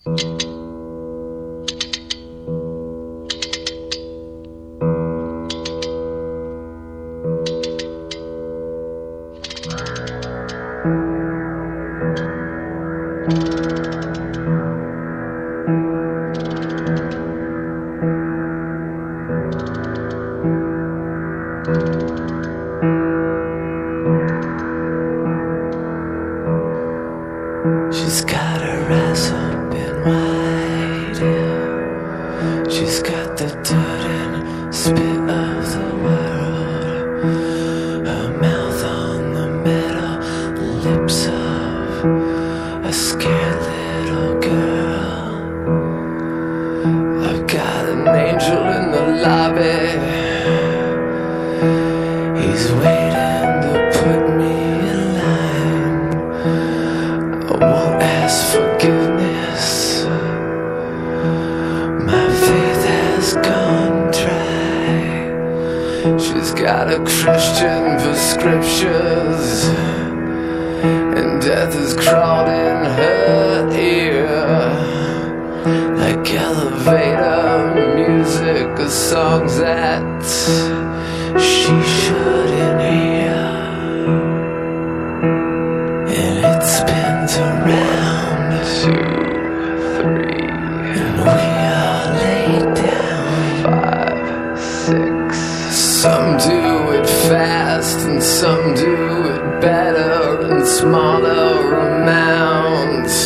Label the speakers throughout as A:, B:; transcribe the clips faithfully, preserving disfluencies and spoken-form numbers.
A: She's got her eyes open wide, yeah. She's got the dirt and spit of the world. Her mouth on the metal lips of a scared little girl. I've got an angel in the lobby. He's waiting to put me in line. I won't ask forgiveness. My faith has gone dry. She's got a Christian prescriptions, and death has crawled in her ear. Like elevator music or songs that she shouldn't hear. And it spins around two, three, and we are laid down five, six. Some do it fast and some do it better in smaller amounts.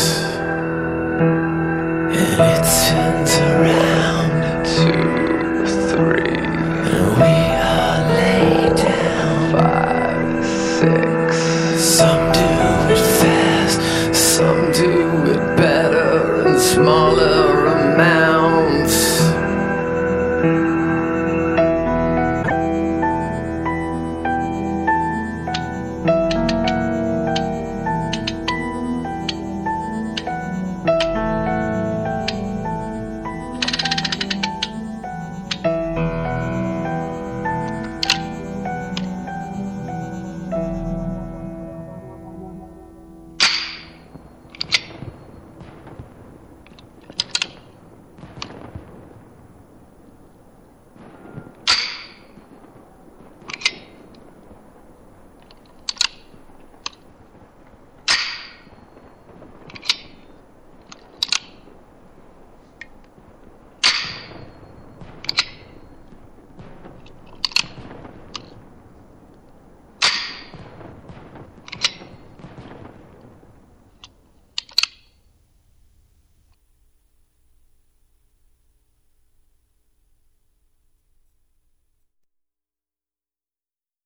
A: And it spins around two, three, and we are laid down five, six. Some do it fast, some do it better in smaller